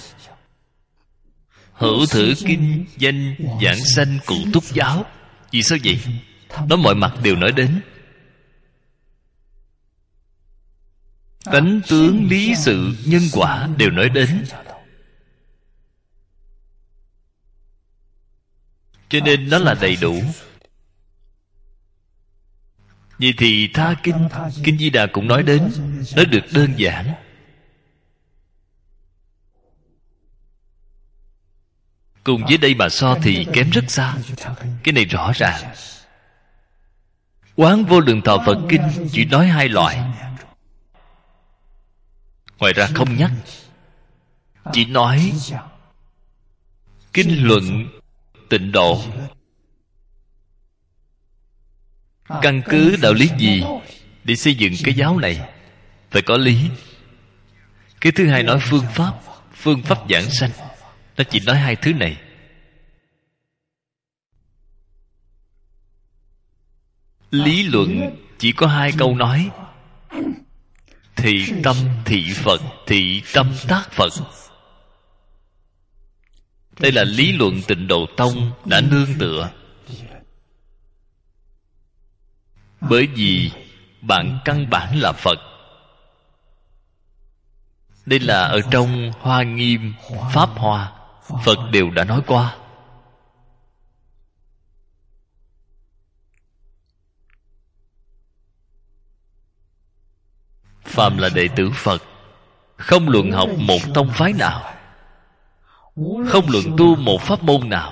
Hữu Thử kinh, danh giảng sanh cụ túc giáo. Vì sao vậy? Nó mọi mặt đều nói đến. Tánh tướng lý sự nhân quả đều nói đến. Cho nên nó là đầy đủ. Vậy thì tha kinh, kinh Di Đà cũng nói đến. Nói được đơn giản. Cùng với đây mà so thì kém rất xa. Cái này rõ ràng. Quán Vô Lượng Thọ Phật kinh chỉ nói hai loại, ngoài ra không nhắc. Chỉ nói kinh luận Tịnh Độ. Căn cứ đạo lý gì để xây dựng cái giáo này? Phải có lý. Cái thứ hai nói phương pháp, phương pháp giảng sanh. Nó chỉ nói hai thứ này. Lý luận chỉ có hai câu nói: thị tâm thị Phật, thị tâm tác Phật. Đây là lý luận Tịnh Độ Tông đã nương tựa. Bởi vì bạn căn bản là Phật. Đây là ở trong Hoa Nghiêm, Pháp Hoa, Phật đều đã nói qua. Phàm là đệ tử Phật, không luận học một tông phái nào, không luận tu một pháp môn nào,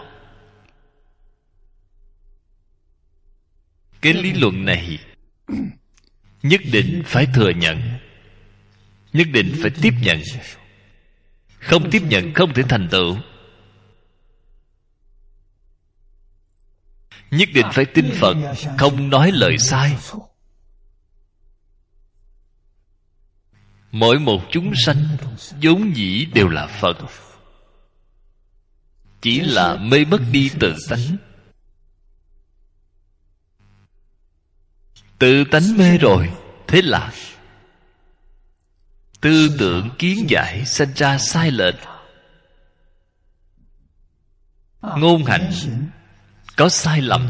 cái lý luận này nhất định phải thừa nhận, nhất định phải tiếp nhận. Không tiếp nhận không thể thành tựu. Nhất định phải tin Phật, không nói lời sai. Mỗi một chúng sanh vốn dĩ đều là Phật, chỉ là mê mất đi tự tánh. Tự tánh mê rồi, thế là tư tưởng kiến giải sinh ra sai lệch, ngôn hành có sai lầm,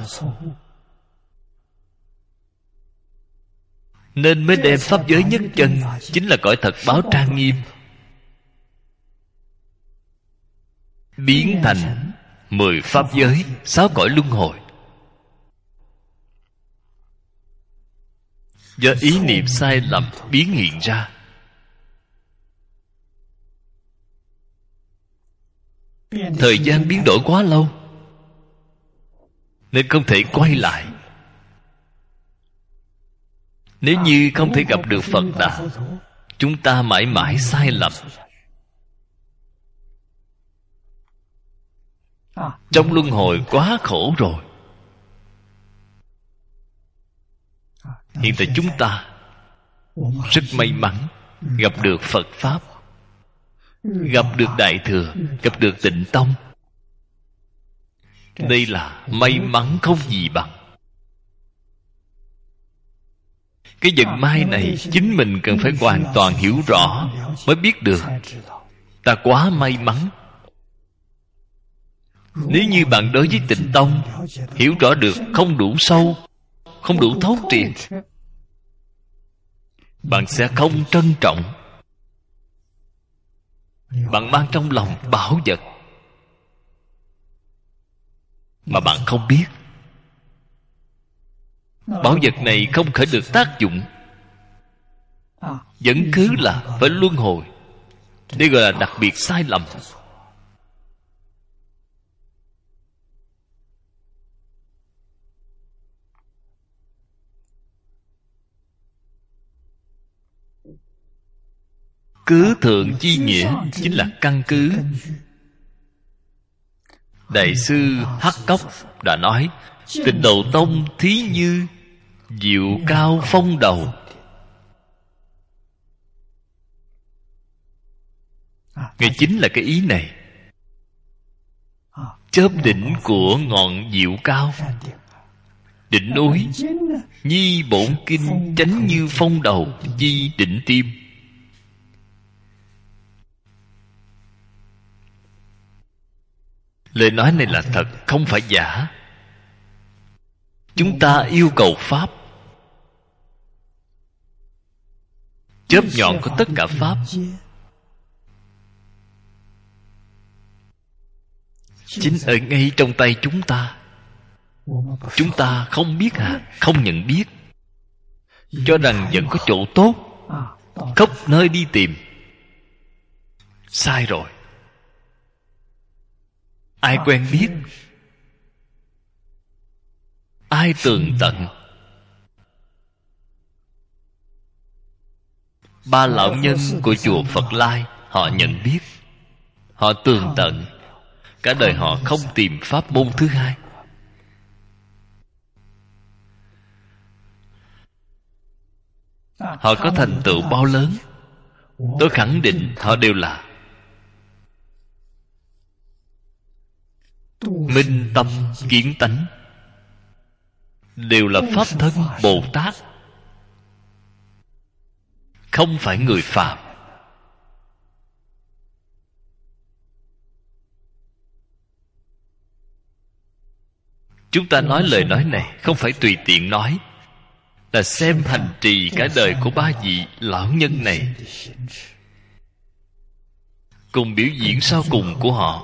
nên mới đem pháp giới nhất chân, chính là cõi thật báo trang nghiêm, biến thành mười pháp giới, sáu cõi luân hồi. Do ý niệm sai lầm biến hiện ra. Thời gian biến đổi quá lâu, nên không thể quay lại. Nếu như không thể gặp được Phật Đạo, chúng ta mãi mãi sai lầm. Trong luân hồi quá khổ rồi. Hiện tại chúng ta rất may mắn gặp được Phật Pháp, gặp được Đại Thừa, gặp được Tịnh Tông. Đây là may mắn không gì bằng. Cái vận may này chính mình cần phải hoàn toàn hiểu rõ mới biết được. Ta quá may mắn. Nếu như bạn đối với Tịnh Tông hiểu rõ được không đủ sâu, không đủ thấu triệt, bạn sẽ không trân trọng. Bạn mang trong lòng bảo vật mà bạn không biết. Bảo vật này không khởi được tác dụng, vẫn cứ là phải luân hồi. Đây gọi là đặc biệt sai lầm. Cứ thượng chi nghĩa chính là căn cứ. Đại sư Hắc Cốc đã nói, Tịnh Độ Tông thí như diệu cao phong đầu. Ngài chính là cái ý này. Chớp đỉnh của ngọn diệu cao, đỉnh núi, nhi bổn kinh chánh như phong đầu, di đỉnh tim. Lời nói này là thật, không phải giả. Chúng ta yêu cầu Pháp. Chớp nhọn của tất cả Pháp chính ở ngay trong tay chúng ta. Chúng ta không biết à, không nhận biết, cho rằng vẫn có chỗ tốt, khắp nơi đi tìm. Sai rồi. Ai quen biết, ai tường tận. Ba lão nhân của chùa Phật Lai, họ nhận biết, họ tường tận. Cả đời họ không tìm pháp môn thứ hai. Họ có thành tựu bao lớn, tôi khẳng định họ đều là minh tâm kiến tánh, đều là Pháp thân Bồ Tát, không phải người phàm. Chúng ta nói lời nói này không phải tùy tiện nói, là xem hành trì cả đời của ba vị lão nhân này, cùng biểu diễn sau cùng của họ.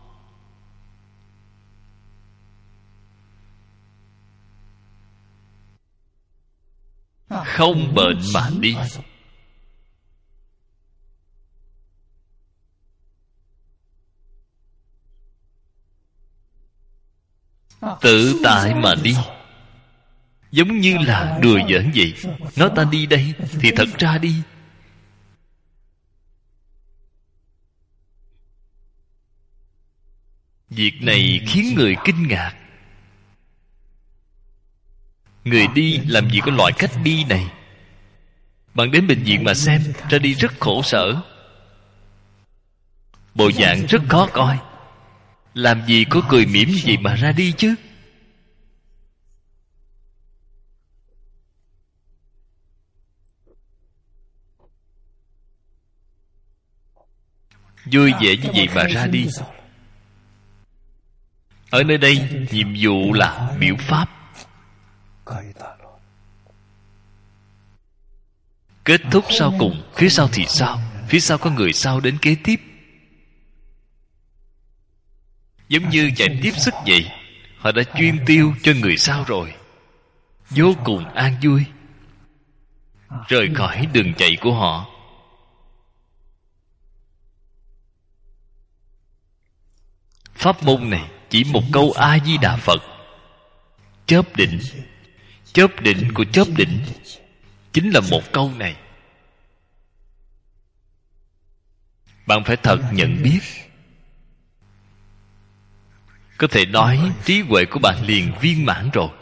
Không bệnh mà đi. Tự tại mà đi. Giống như là đùa giỡn vậy. Nói ta đi đây thì thật ra đi. Việc này khiến người kinh ngạc. Người đi làm gì có loại cách đi này. Bạn đến bệnh viện mà xem, ra đi rất khổ sở, bộ dạng rất khó coi. Làm gì có cười mỉm gì mà ra đi chứ. Vui vẻ như vậy mà ra đi. Ở nơi đây nhiệm vụ là biểu pháp. Kết thúc sau cùng, phía sau thì sao? Phía sau có người sau đến kế tiếp. Giống như chạy tiếp sức vậy. Họ đã chuyên tiêu cho người sau rồi, vô cùng an vui, rời khỏi đường chạy của họ. Pháp môn này chỉ một câu A-di-đà Phật. Chớp định. Chớp định của chớp định chính là một câu này. Bạn phải thật nhận biết. Có thể nói trí huệ của bạn liền viên mãn rồi.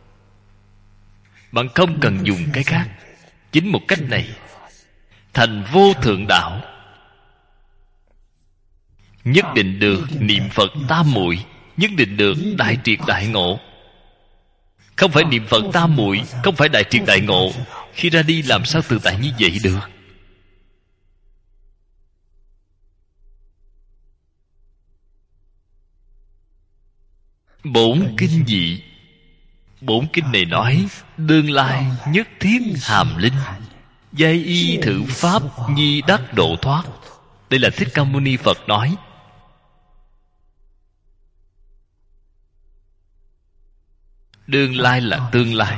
Bạn không cần dùng cái khác. Chính một cách này thành vô thượng đạo. Nhất định được niệm Phật tam muội, nhất định được đại triệt đại ngộ. Không phải niệm Phật tam muội, không phải đại triệt đại ngộ, khi ra đi làm sao tự tại như vậy được? Bổn kinh dị, bổn kinh này nói đương lai nhất thiết hàm linh, giai y thử pháp nhi đắc độ thoát. Đây là Thích Ca Mâu Ni Phật nói. Đương lai là tương lai.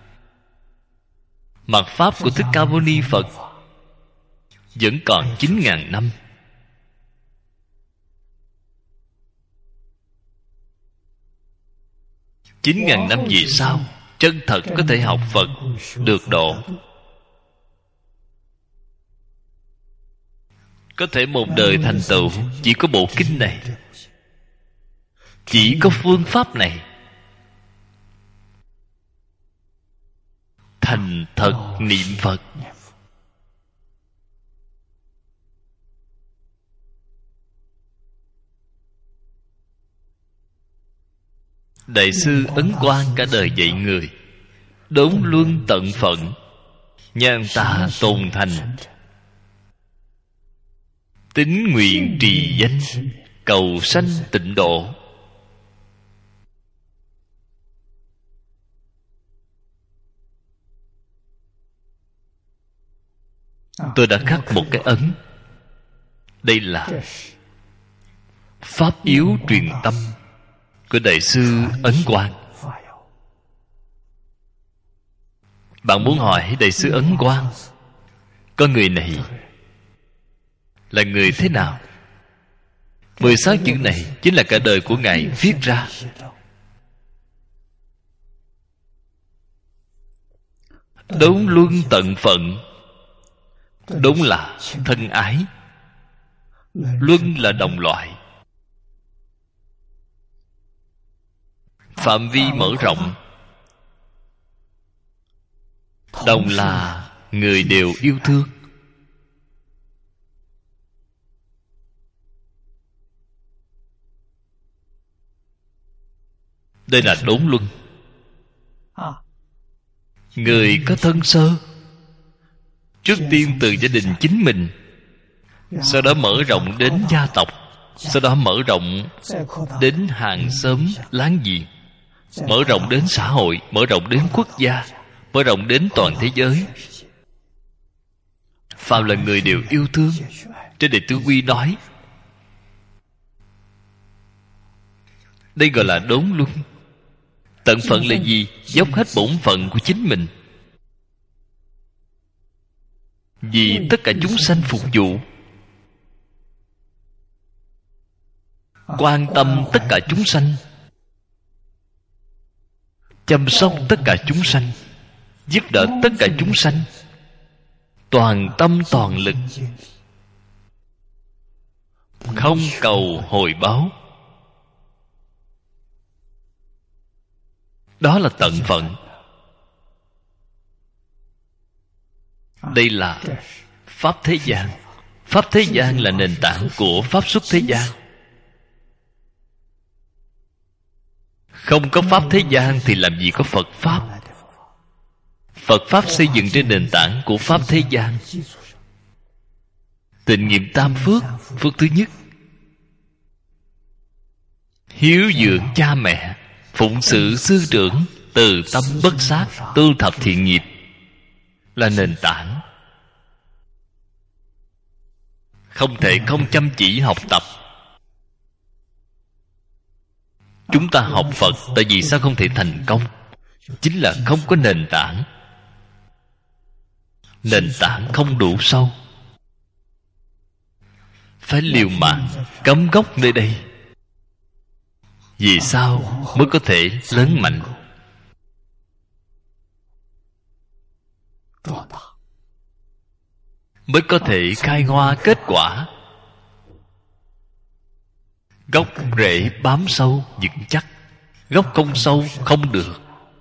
Mạt pháp của Thích Ca Mâu Ni Phật vẫn còn chín ngàn năm. Chín ngàn năm về sau, chân thật có thể học Phật, được độ. Có thể một đời thành tựu chỉ có bộ kinh này, chỉ có phương pháp này. Thành thật niệm Phật. Đại sư Ấn Quang cả đời dạy người đốn luân tận phận, nhan tà tồn thành, tín nguyện trì danh, cầu sanh tịnh độ. Tôi đã khắc một cái ấn. Đây là pháp yếu truyền tâm của Đại sư Ấn Quang. Bạn muốn hỏi Đại sư Ấn Quang, con người này là người thế nào? Mười sáu chữ này chính là cả đời của Ngài viết ra. Đốn luân tận phận. Đốn là thân ái, luân là đồng loại. Phạm vi mở rộng. Đồng là người đều yêu thương. Đây là đốn luân. Người có thân sơ, trước tiên từ gia đình chính mình, sau đó mở rộng đến gia tộc, sau đó mở rộng đến hàng xóm láng giềng, mở rộng đến xã hội, mở rộng đến quốc gia, mở rộng đến toàn thế giới. Phàm là người đều yêu thương. Trên Đệ Tử Quy nói, đây gọi là đốn luân. Tận phận là gì? Dốc hết bổn phận của chính mình, vì tất cả chúng sanh phục vụ, quan tâm tất cả chúng sanh, chăm sóc tất cả chúng sanh, giúp đỡ tất cả chúng sanh, toàn tâm toàn lực, không cầu hồi báo. Đó là tận phận. Đây là pháp thế gian. Pháp thế gian là nền tảng của pháp xuất thế gian. Không có pháp thế gian thì làm gì có Phật Pháp. Phật Pháp xây dựng trên nền tảng của pháp thế gian. Tịnh nghiệp tam phước. Phước thứ nhất, hiếu dưỡng cha mẹ, phụng sự sư trưởng, từ tâm bất sát, tu thập thiện nghiệp, là nền tảng. Không thể không chăm chỉ học tập. Chúng ta học Phật, tại vì sao không thể thành công? Chính là không có nền tảng. Nền tảng không đủ sâu, phải liều mạng cắm gốc nơi đây. Vì sao mới có thể lớn mạnh? Mới có thể khai hoa kết quả. Gốc rễ bám sâu vững chắc. Gốc không sâu không được.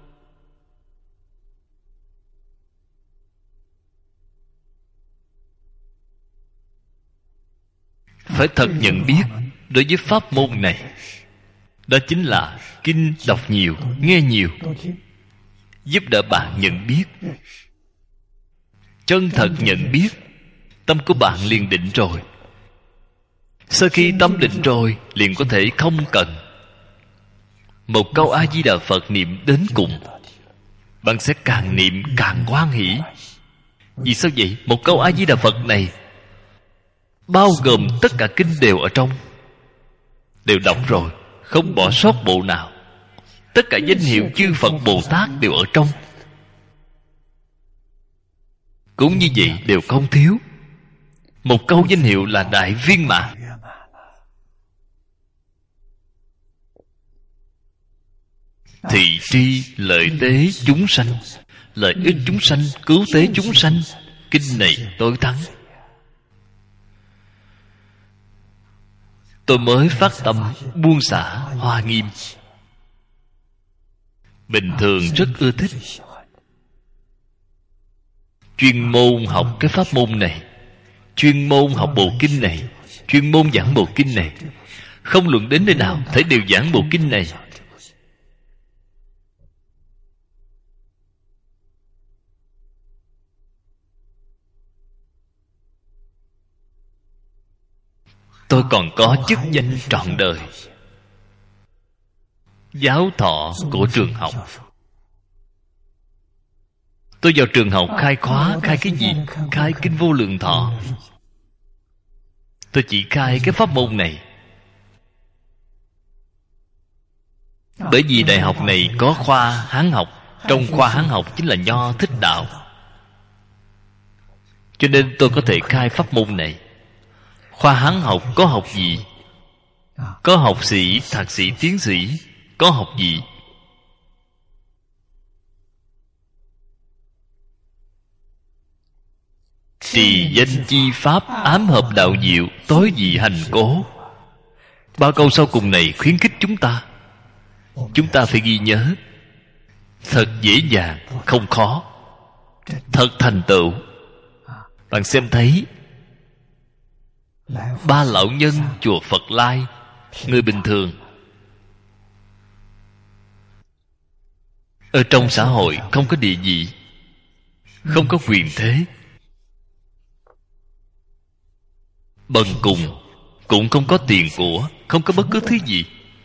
Phải thật nhận biết đối với pháp môn này. Đó chính là kinh đọc nhiều, nghe nhiều, giúp đỡ bạn nhận biết. chân thật nhận biết, tâm của bạn liền định rồi. Sau khi tâm định rồi, liền có thể không cần. Một câu A-di-đà Phật niệm đến cùng, bạn sẽ càng niệm càng hoan hỷ. Vì sao vậy? Một câu A-di-đà Phật này bao gồm tất cả kinh đều ở trong, đều đọc rồi, không bỏ sót bộ nào. Tất cả danh hiệu chư Phật Bồ Tát đều ở trong, cũng như vậy đều không thiếu. Một câu danh hiệu là đại viên mãn. Thị tri lợi tế chúng sanh, lợi ích chúng sanh, cứu tế chúng sanh. Kinh này tối thắng. Tôi mới phát tâm buông xả Hoa Nghiêm. Bình thường rất ưa thích, chuyên môn học cái pháp môn này, chuyên môn học bộ kinh này, chuyên môn giảng bộ kinh này. Không luận đến nơi nào, thấy đều giảng bộ kinh này. Tôi còn có chức danh trọn đời, giáo thọ của trường học. Tôi vào trường học khai khóa. Khai cái gì? Khai Kinh Vô Lượng Thọ. Tôi chỉ khai cái pháp môn này. Bởi vì đại học này có khoa Hán học. Trong khoa Hán học chính là Nho Thích Đạo, cho nên tôi có thể khai pháp môn này. Khoa Hán học có học gì? Có học sĩ, thạc sĩ, tiến sĩ. Có học gì? Trì danh chi pháp, ám hợp đạo diệu, tối dị hành cố. Ba câu sau cùng này khuyến khích chúng ta. Chúng ta phải ghi nhớ. Thật dễ dàng, không khó. Thật thành tựu. Bạn xem thấy ba lão nhân chùa Phật Lai, người bình thường, ở trong xã hội không có địa vị, không có quyền thế, bần cùng, cũng không có tiền của, không có bất cứ thứ gì.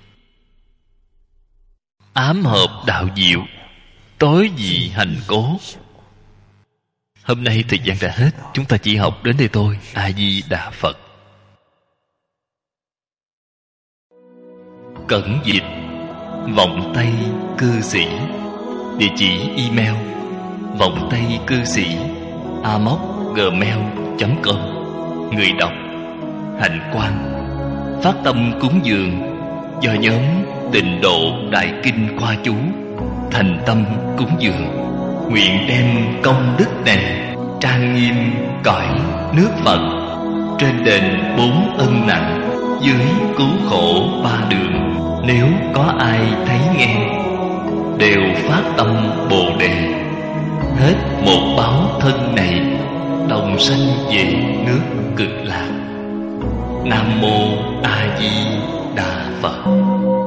Ám hợp đạo diệu, tối dị hành cố. Hôm nay thời gian đã hết, chúng ta chỉ học đến đây thôi. A Di Đà Phật. Cẩn dịch Vọng Tây Cư Sĩ. Địa chỉ email vọng tây cư sĩ a m o c gmail chấm com. Người đọc Hạnh Quang. Phát tâm cúng dường do nhóm Tịnh Độ Đại Kinh Khoa Chú thành tâm cúng dường, nguyện đem công đức này trang nghiêm cõi nước Phật, trên đền bốn ân nặng, dưới cứu khổ ba đường. Nếu có ai thấy nghe, đều phát tâm Bồ Đề, hết một báo thân này, đồng sanh về nước Cực Lạc. Nam Mô A Di Đà Phật.